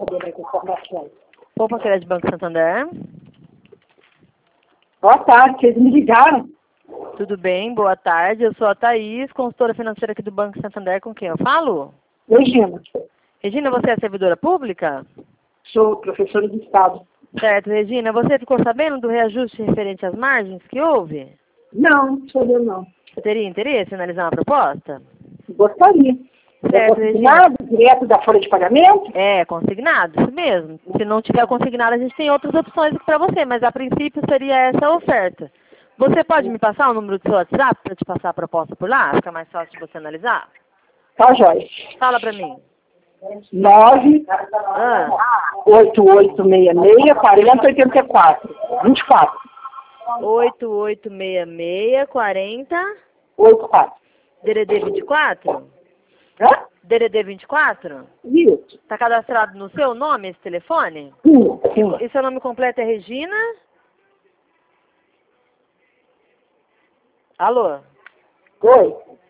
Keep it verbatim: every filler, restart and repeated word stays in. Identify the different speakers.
Speaker 1: atender as informações.
Speaker 2: Poupa Crédito Banco Santander.
Speaker 1: Boa tarde, vocês me ligaram?
Speaker 2: Tudo bem? Boa tarde. Eu sou a Thaís, consultora financeira aqui do Banco Santander. Com quem eu falo?
Speaker 1: Regina,
Speaker 2: Regina, você é servidora pública?
Speaker 1: sou professora de Estado.
Speaker 2: Certo, Regina. Você ficou sabendo do reajuste referente às margens que houve?
Speaker 1: Não, não sou eu não.
Speaker 2: Você teria interesse em analisar uma proposta?
Speaker 1: Gostaria. É
Speaker 2: Certo, Regina.
Speaker 1: consignado direto da folha de pagamento?
Speaker 2: É, consignado, isso mesmo. Se não tiver consignado, a gente tem outras opções aqui para você, mas a princípio seria essa a oferta. Você pode me passar o número do seu WhatsApp para te passar a proposta por lá? Fica mais fácil de você analisar?
Speaker 1: Tá, Joyce.
Speaker 2: Fala para mim.
Speaker 1: nove
Speaker 2: Ah,
Speaker 1: oito oito seis seis, quarenta, oitenta e quatro. vinte e quatro.
Speaker 2: oito oito seis seis, quarenta,
Speaker 1: oitenta e quatro.
Speaker 2: D D D vinte e quatro?
Speaker 1: Hã?
Speaker 2: D D D vinte e quatro?
Speaker 1: Isso.
Speaker 2: Está cadastrado no seu nome esse telefone?
Speaker 1: Sim, sim.
Speaker 2: E seu nome completo é Regina? Alô?
Speaker 1: Oi.